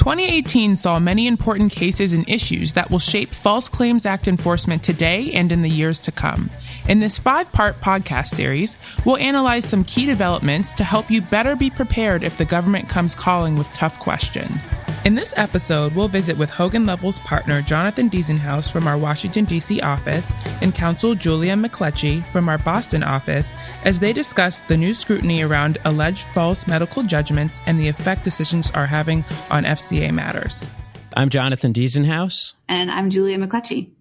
2018 saw many important cases and issues that will shape False Claims Act enforcement today and in the years to come. In this 5-part podcast series, we'll analyze some key developments to help you better be prepared if the government comes calling with tough questions. In this episode, we'll visit with Hogan Lovells partner Jonathan Diesenhaus from our Washington, D.C. office and counsel Julia McCletchy from our Boston office as they discuss the new scrutiny around alleged false medical judgments and the effect decisions are having on FCA matters. I'm Jonathan Diesenhaus. And I'm Julia McCletchy.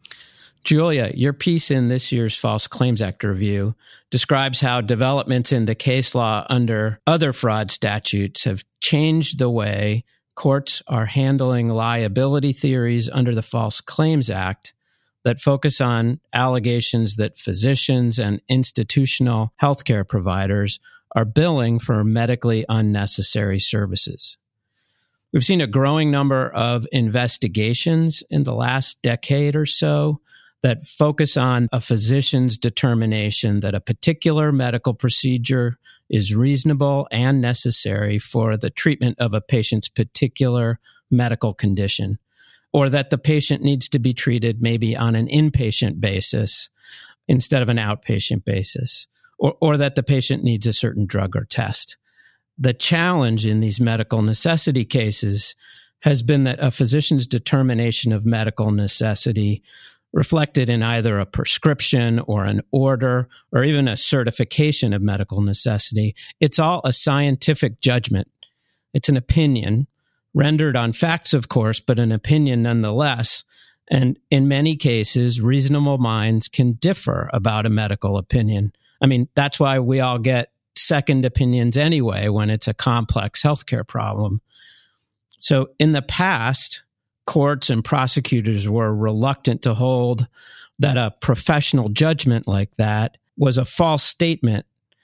Julia, your piece in this year's False Claims Act review describes how developments in the case law under other fraud statutes have changed the way courts are handling liability theories under the False Claims Act that focus on allegations that physicians and institutional healthcare providers are billing for medically unnecessary services. We've seen a growing number of investigations in the last decade or so that focus on a physician's determination that a particular medical procedure is reasonable and necessary for the treatment of a patient's particular medical condition, or that the patient needs to be treated maybe on an inpatient basis instead of an outpatient basis, or that the patient needs a certain drug or test. The challenge in these medical necessity cases has been that a physician's determination of medical necessity reflected in either a prescription or an order or even a certification of medical necessity. It's all a scientific judgment. It's an opinion rendered on facts, of course, but an opinion nonetheless. And in many cases, reasonable minds can differ about a medical opinion. I mean, that's why we all get second opinions anyway when it's a complex healthcare problem. So in the past, courts and prosecutors were reluctant to hold that a professional judgment like that was a false statement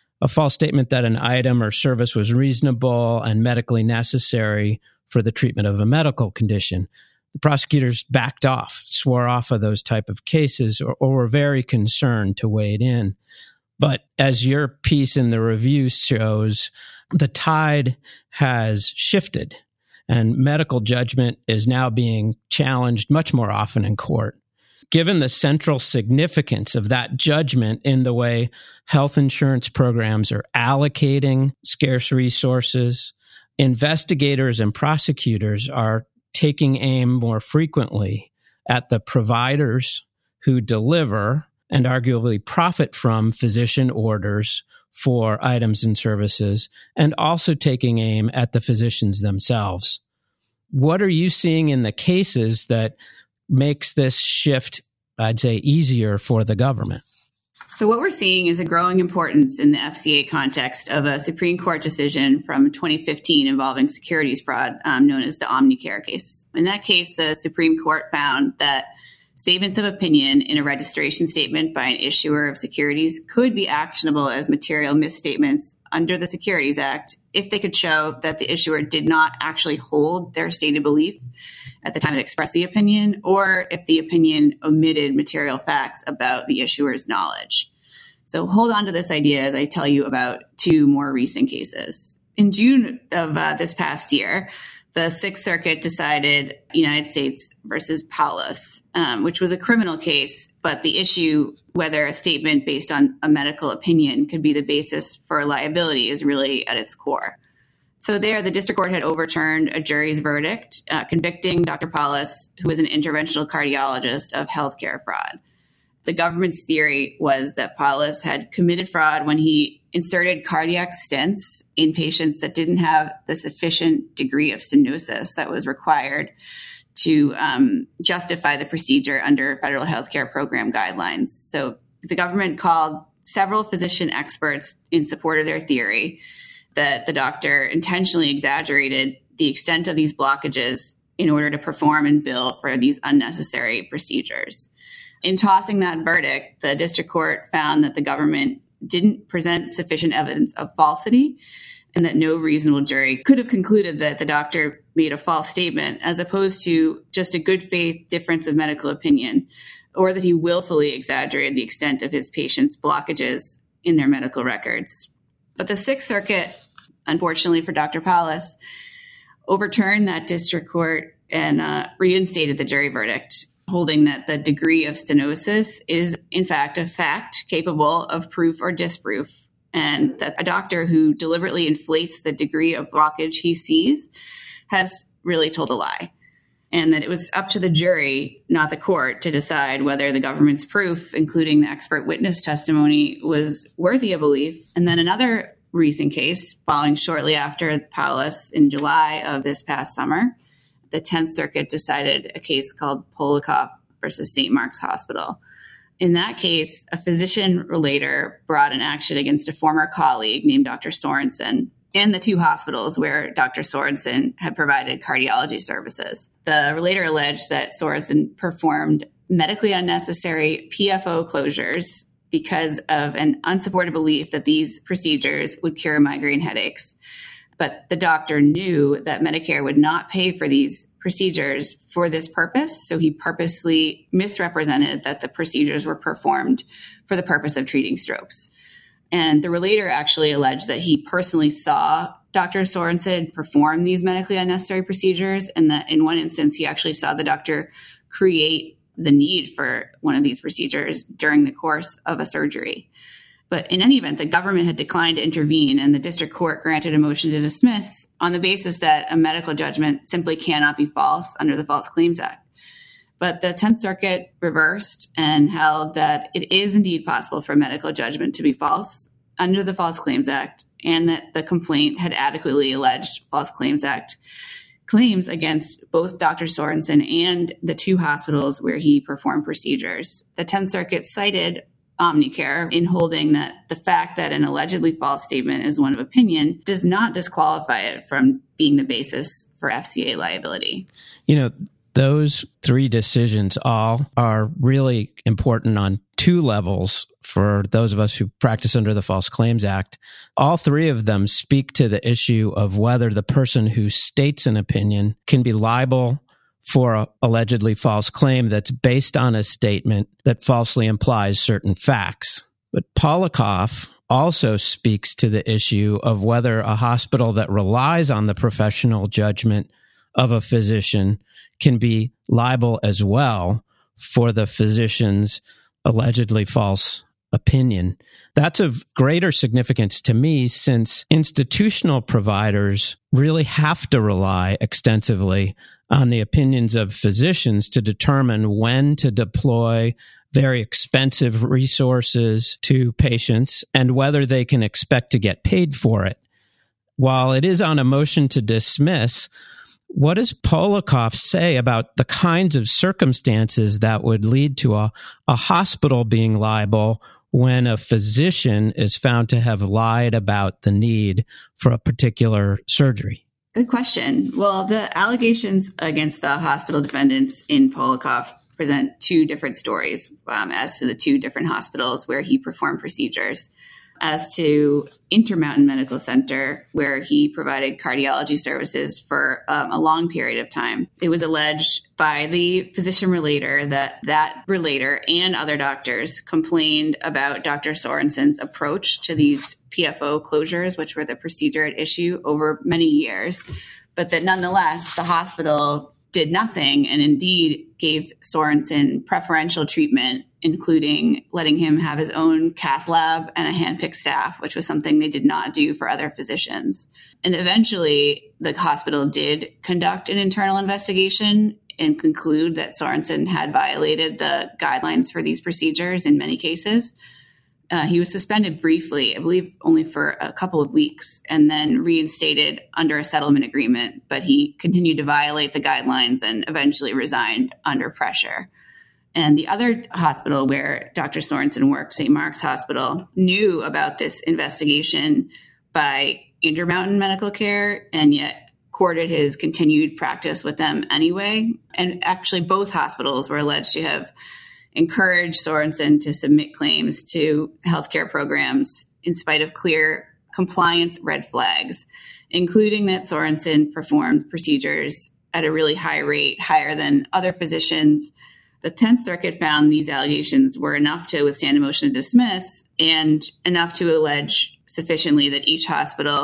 that an item or service was reasonable and medically necessary for the treatment of a medical condition. The prosecutors backed off, swore off of those type of cases, or were very concerned to wade in. But as your piece in the review shows, the tide has shifted. And medical judgment is now being challenged much more often in court. Given the central significance of that judgment in the way health insurance programs are allocating scarce resources, investigators and prosecutors are taking aim more frequently at the providers who deliver and arguably profit from physician orders for items and services, and also taking aim at the physicians themselves. What are you seeing in the cases that makes this shift, I'd say, easier for the government? So what we're seeing is a growing importance in the FCA context of a Supreme Court decision from 2015 involving securities fraud, known as the Omnicare case. In that case, the Supreme Court found that statements of opinion in a registration statement by an issuer of securities could be actionable as material misstatements under the Securities Act if they could show that the issuer did not actually hold their stated belief at the time it expressed the opinion, or if the opinion omitted material facts about the issuer's knowledge. So hold on to this idea as I tell you about two more recent cases. In June of this past year, the Sixth Circuit decided United States versus Paulus, which was a criminal case, but the issue whether a statement based on a medical opinion could be the basis for liability is really at its core. So there, the district court had overturned a jury's verdict convicting Dr. Paulus, who was an interventional cardiologist, of healthcare fraud. The government's theory was that Paulus had committed fraud when he inserted cardiac stents in patients that didn't have the sufficient degree of stenosis that was required to justify the procedure under federal healthcare program guidelines. So the government called several physician experts in support of their theory that the doctor intentionally exaggerated the extent of these blockages in order to perform and bill for these unnecessary procedures. In tossing that verdict, the district court found that the government didn't present sufficient evidence of falsity and that no reasonable jury could have concluded that the doctor made a false statement as opposed to just a good faith difference of medical opinion, or that he willfully exaggerated the extent of his patients' blockages in their medical records. But the Sixth Circuit, unfortunately for Dr. Paulus, overturned that district court and reinstated the jury verdict, holding that the degree of stenosis is, in fact, a fact capable of proof or disproof, and that a doctor who deliberately inflates the degree of blockage he sees has really told a lie, and that it was up to the jury, not the court, to decide whether the government's proof, including the expert witness testimony, was worthy of belief. And then another recent case, following shortly after Paulus in July of this past summer, the 10th Circuit decided a case called Polikoff versus St. Mark's Hospital. In that case, a physician relator brought an action against a former colleague named Dr. Sorensen and the two hospitals where Dr. Sorensen had provided cardiology services. The relator alleged that Sorensen performed medically unnecessary PFO closures because of an unsupported belief that these procedures would cure migraine headaches. But the doctor knew that Medicare would not pay for these procedures for this purpose, so he purposely misrepresented that the procedures were performed for the purpose of treating strokes. And the relator actually alleged that he personally saw Dr. Sorensen perform these medically unnecessary procedures, and that in one instance, he actually saw the doctor create the need for one of these procedures during the course of a surgery. But in any event, the government had declined to intervene, and the district court granted a motion to dismiss on the basis that a medical judgment simply cannot be false under the False Claims Act. But the 10th Circuit reversed and held that it is indeed possible for a medical judgment to be false under the False Claims Act, and that the complaint had adequately alleged False Claims Act claims against both Dr. Sorensen and the two hospitals where he performed procedures. The 10th Circuit cited Omnicare in holding that the fact that an allegedly false statement is one of opinion does not disqualify it from being the basis for FCA liability. You know, those three decisions all are really important on two levels for those of us who practice under the False Claims Act. All three of them speak to the issue of whether the person who states an opinion can be liable for an allegedly false claim that's based on a statement that falsely implies certain facts. But Polikoff also speaks to the issue of whether a hospital that relies on the professional judgment of a physician can be liable as well for the physician's allegedly false opinion. That's of greater significance to me, since institutional providers really have to rely extensively on the opinions of physicians to determine when to deploy very expensive resources to patients and whether they can expect to get paid for it. While it is on a motion to dismiss, what does Polikoff say about the kinds of circumstances that would lead to a hospital being liable when a physician is found to have lied about the need for a particular surgery? Good question. Well, the allegations against the hospital defendants in Polikoff present two different stories as to the two different hospitals where he performed procedures. As to Intermountain Medical Center, where he provided cardiology services for a long period of time, it was alleged by the physician relator that relator and other doctors complained about Dr. Sorensen's approach to these PFO closures, which were the procedure at issue, over many years, but that nonetheless, the hospital did nothing and indeed gave Sorensen preferential treatment, including letting him have his own cath lab and a handpicked staff, which was something they did not do for other physicians. And eventually, the hospital did conduct an internal investigation and conclude that Sorensen had violated the guidelines for these procedures in many cases. He was suspended briefly, I believe only for a couple of weeks, and then reinstated under a settlement agreement. But he continued to violate the guidelines and eventually resigned under pressure. And the other hospital where Dr. Sorensen worked, St. Mark's Hospital, knew about this investigation by Intermountain Medical Care and yet courted his continued practice with them anyway. And actually, both hospitals were alleged to have encouraged Sorensen to submit claims to healthcare programs in spite of clear compliance red flags, including that Sorensen performed procedures at a really high rate, higher than other physicians. The 10th Circuit found these allegations were enough to withstand a motion to dismiss and enough to allege sufficiently that each hospital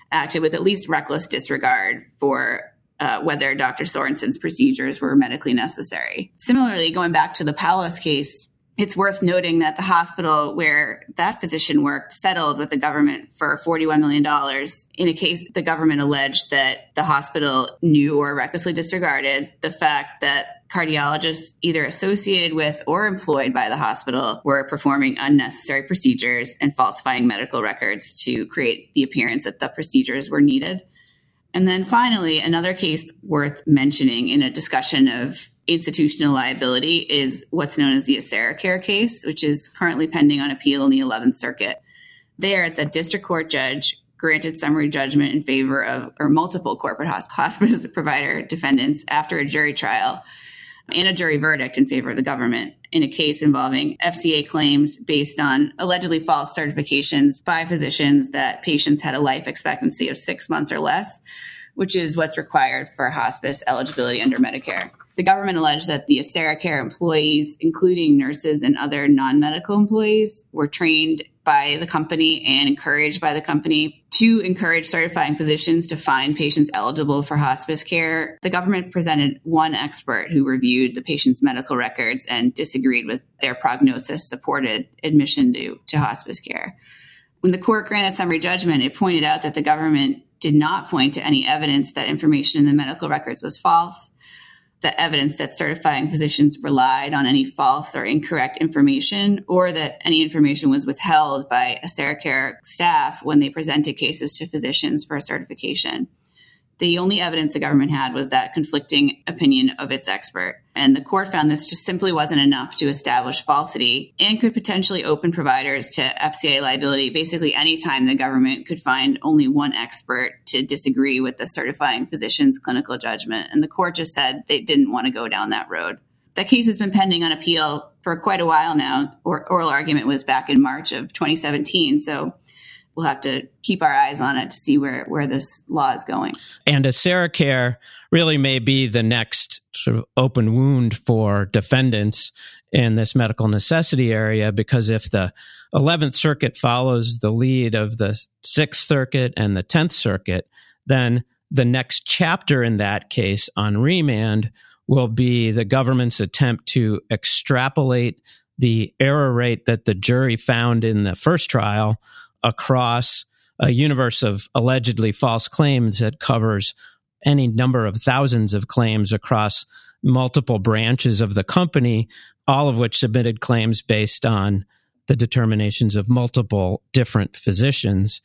acted with at least reckless disregard for whether Dr. Sorensen's procedures were medically necessary. Similarly, going back to the Paulus case, it's worth noting that the hospital where that physician worked settled with the government for $41 million in a case the government alleged that the hospital knew or recklessly disregarded the fact that cardiologists either associated with or employed by the hospital were performing unnecessary procedures and falsifying medical records to create the appearance that the procedures were needed. And then finally, another case worth mentioning in a discussion of institutional liability is what's known as the AseraCare case, which is currently pending on appeal in the 11th Circuit. There, the district court judge granted summary judgment in favor of multiple corporate hospice provider defendants after a jury trial and a jury verdict in favor of the government in a case involving FCA claims based on allegedly false certifications by physicians that patients had a life expectancy of 6 months or less, which is what's required for hospice eligibility under Medicare. The government alleged that the AseraCare employees, including nurses and other non-medical employees, were trained by the company and encouraged by the company to encourage certifying physicians to find patients eligible for hospice care. The government presented one expert who reviewed the patient's medical records and disagreed with their prognosis-supported admission to hospice care. When the court granted summary judgment, it pointed out that the government did not point to any evidence that information in the medical records was false, the evidence that certifying physicians relied on any false or incorrect information, or that any information was withheld by AseraCare staff when they presented cases to physicians for certification. The only evidence the government had was that conflicting opinion of its expert. And the court found this just simply wasn't enough to establish falsity and could potentially open providers to FCA liability basically anytime the government could find only one expert to disagree with the certifying physician's clinical judgment. And the court just said they didn't want to go down that road. That case has been pending on appeal for quite a while now. Oral argument was back in March of 2017. So we'll have to keep our eyes on it to see where this law is going. And AseraCare really may be the next sort of open wound for defendants in this medical necessity area, because if the 11th Circuit follows the lead of the 6th Circuit and the 10th Circuit, then the next chapter in that case on remand will be the government's attempt to extrapolate the error rate that the jury found in the first trial across a universe of allegedly false claims that covers any number of thousands of claims across multiple branches of the company, all of which submitted claims based on the determinations of multiple different physicians.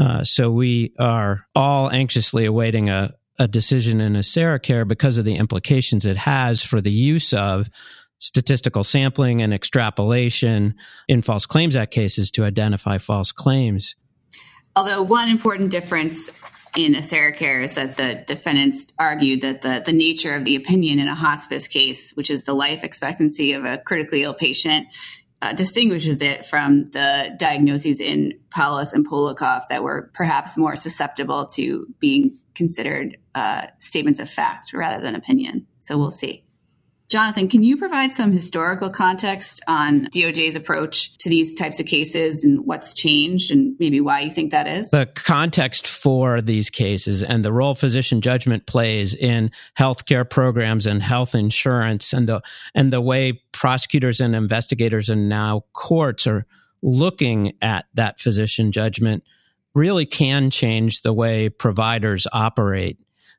So we are all anxiously awaiting a decision in AseraCare because of the implications it has for the use of statistical sampling and extrapolation in False Claims Act cases to identify false claims. Although one important difference in AseraCare is that the defendants argued that the nature of the opinion in a hospice case, which is the life expectancy of a critically ill patient, distinguishes it from the diagnoses in Paulus and Polikoff that were perhaps more susceptible to being considered statements of fact rather than opinion. So we'll see. Jonathan, can you provide some historical context on DOJ's approach to these types of cases and what's changed and maybe why you think that is? The context for these cases and the role physician judgment plays in healthcare programs and health insurance and the way prosecutors and investigators and now courts are looking at that physician judgment really can change the way providers operate.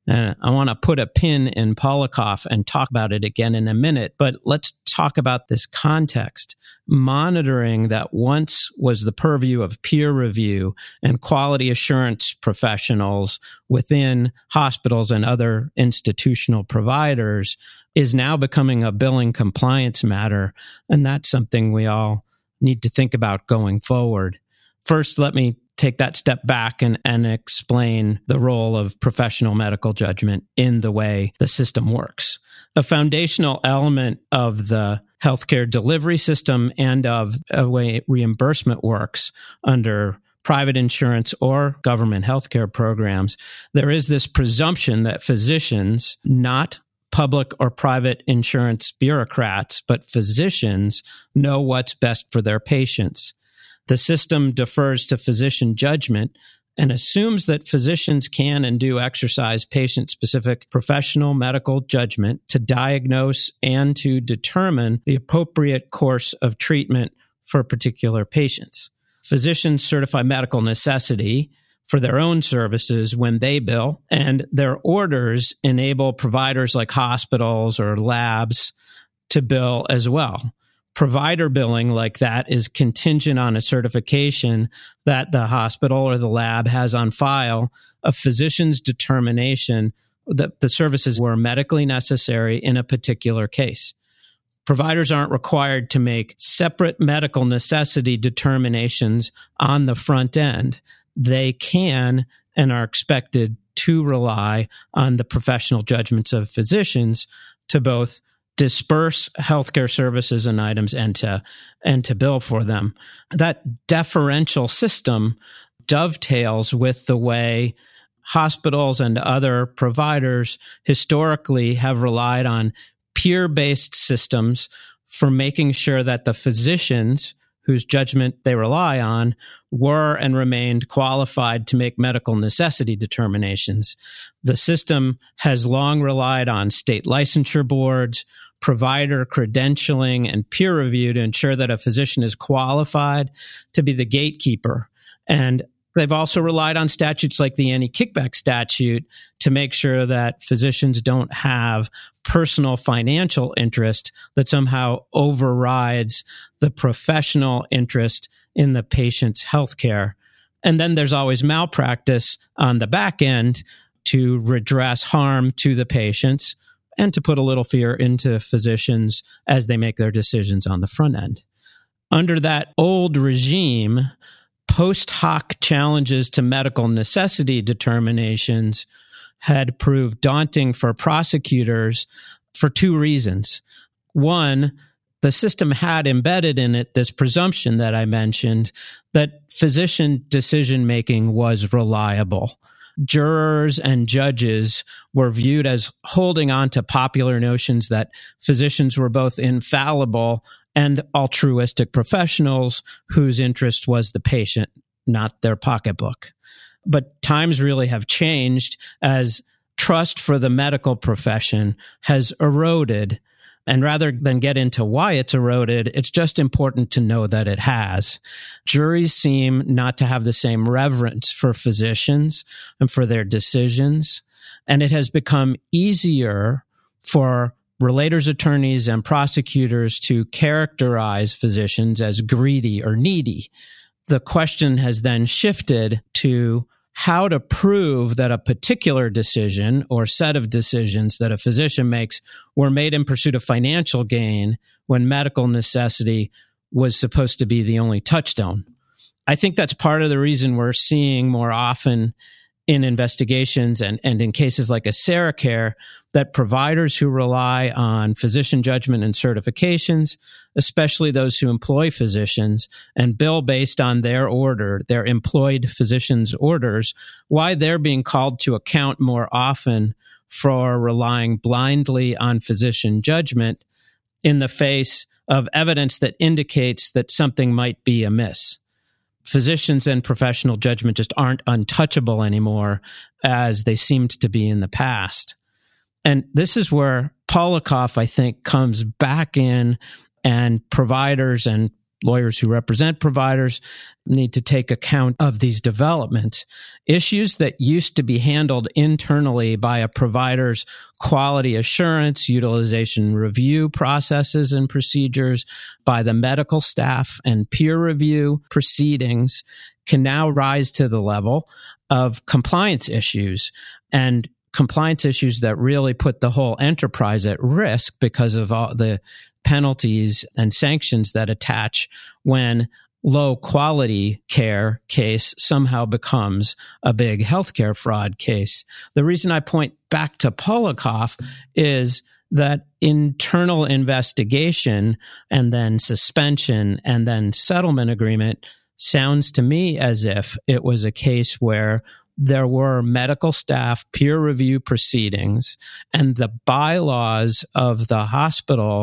I want to put a pin in Polikoff and talk about it again in a minute, but let's talk about this context. Monitoring that once was the purview of peer review and quality assurance professionals within hospitals and other institutional providers is now becoming a billing compliance matter, and that's something we all need to think about going forward. First, let me take that step back and explain the role of professional medical judgment in the way the system works. A foundational element of the healthcare delivery system and of a way reimbursement works under private insurance or government healthcare programs, there is this presumption that physicians, not public or private insurance bureaucrats, but physicians, know what's best for their patients. The system defers to physician judgment and assumes that physicians can and do exercise patient-specific professional medical judgment to diagnose and to determine the appropriate course of treatment for particular patients. Physicians certify medical necessity for their own services when they bill, and their orders enable providers like hospitals or labs to bill as well. Provider billing like that is contingent on a certification that the hospital or the lab has on file, a physician's determination that the services were medically necessary in a particular case. Providers aren't required to make separate medical necessity determinations on the front end. They can and are expected to rely on the professional judgments of physicians to both disperse healthcare services and items and to bill for them. That deferential system dovetails with the way hospitals and other providers historically have relied on peer-based systems for making sure that the physicians whose judgment they rely on were and remained qualified to make medical necessity determinations. The system has long relied on state licensure boards, provider credentialing, and peer review to ensure that a physician is qualified to be the gatekeeper. And they've also relied on statutes like the anti-kickback statute to make sure that physicians don't have personal financial interest that somehow overrides the professional interest in the patient's healthcare. And then there's always malpractice on the back end to redress harm to the patients and to put a little fear into physicians as they make their decisions on the front end. Under that old regime, post hoc challenges to medical necessity determinations had proved daunting for prosecutors for two reasons. One, the system had embedded in it this presumption that I mentioned that physician decision-making was reliable. Jurors and judges were viewed as holding on to popular notions that physicians were both infallible and altruistic professionals whose interest was the patient, not their pocketbook. But times really have changed as trust for the medical profession has eroded. And rather than get into why it's eroded, it's just important to know that it has. Juries seem not to have the same reverence for physicians and for their decisions. And it has become easier for relators, attorneys, and prosecutors to characterize physicians as greedy or needy. The question has then shifted to how to prove that a particular decision or set of decisions that a physician makes were made in pursuit of financial gain when medical necessity was supposed to be the only touchstone. I think that's part of the reason we're seeing more often in investigations and in cases like AseraCare that providers who rely on physician judgment and certifications, especially those who employ physicians and bill based on their order, their employed physicians' orders, why they're being called to account more often for relying blindly on physician judgment in the face of evidence that indicates that something might be amiss. Physicians and professional judgment just aren't untouchable anymore as they seemed to be in the past. And this is where Polikoff, I think, comes back in, and providers and lawyers who represent providers need to take account of these developments. Issues that used to be handled internally by a provider's quality assurance, utilization review processes and procedures, by the medical staff and peer review proceedings can now rise to the level of compliance issues, and compliance issues that really put the whole enterprise at risk because of all the penalties and sanctions that attach when low quality care case somehow becomes a big healthcare fraud case. The reason I point back to Polikoff is that internal investigation and then suspension and then settlement agreement sounds to me as if it was a case where there were medical staff peer review proceedings and the bylaws of the hospital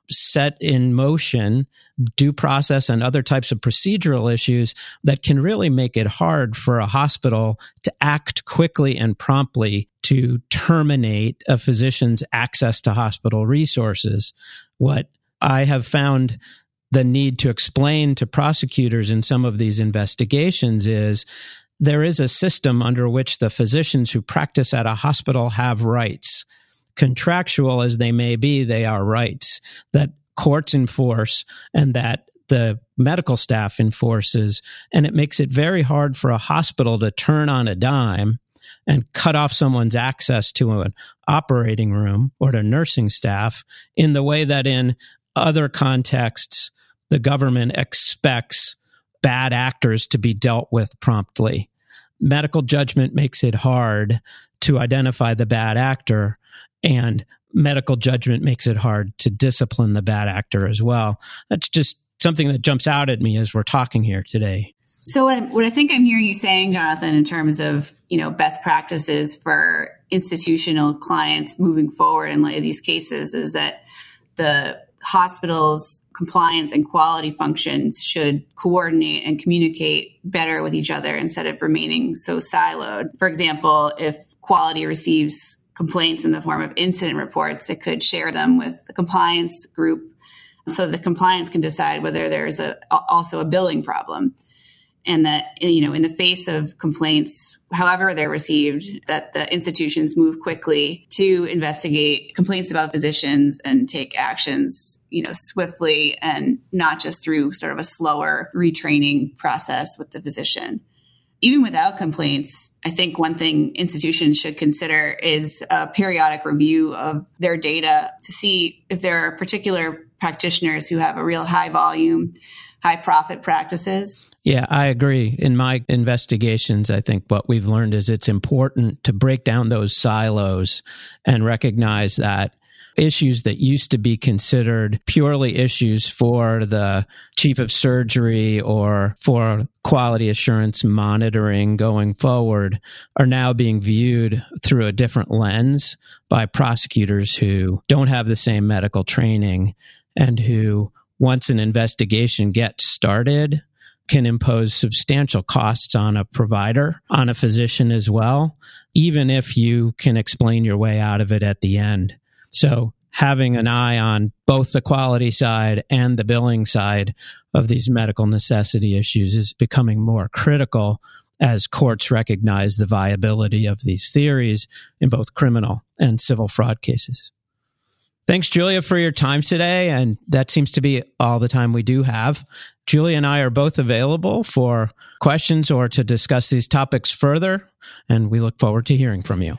set in motion due process and other types of procedural issues that can really make it hard for a hospital to act quickly and promptly to terminate a physician's access to hospital resources. What I have found the need to explain to prosecutors in some of these investigations is there is a system under which the physicians who practice at a hospital have rights. Contractual as they may be, they are rights that courts enforce and that the medical staff enforces. And it makes it very hard for a hospital to turn on a dime and cut off someone's access to an operating room or to nursing staff in the way that in other contexts, the government expects bad actors to be dealt with promptly. Medical judgment makes it hard to identify the bad actor, and medical judgment makes it hard to discipline the bad actor as well. That's just something that jumps out at me as we're talking here today. So what I think I'm hearing you saying, Jonathan, in terms of, best practices for institutional clients moving forward in light of these cases is that the hospital's compliance and quality functions should coordinate and communicate better with each other instead of remaining so siloed. For example, if quality receives complaints in the form of incident reports, it could share them with the compliance group so the compliance can decide whether there's also a billing problem. And that, in the face of complaints, however they're received, that the institutions move quickly to investigate complaints about physicians and take actions, swiftly and not just through sort of a slower retraining process with the physician. Even without complaints, I think one thing institutions should consider is a periodic review of their data to see if there are particular practitioners who have a real high volume, high profit practices. Yeah, I agree. In my investigations, I think what we've learned is it's important to break down those silos and recognize that issues that used to be considered purely issues for the chief of surgery or for quality assurance monitoring going forward are now being viewed through a different lens by prosecutors who don't have the same medical training and who, once an investigation gets started, can impose substantial costs on a provider, on a physician as well, even if you can explain your way out of it at the end. So having an eye on both the quality side and the billing side of these medical necessity issues is becoming more critical as courts recognize the viability of these theories in both criminal and civil fraud cases. Thanks, Julia, for your time today. And that seems to be all the time we do have. Julia and I are both available for questions or to discuss these topics further, and we look forward to hearing from you.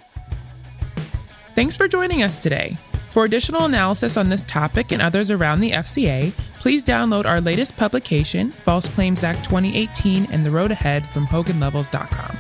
Thanks for joining us today. For additional analysis on this topic and others around the FCA, please download our latest publication, False Claims Act 2018 and the Road Ahead from HoganLevels.com.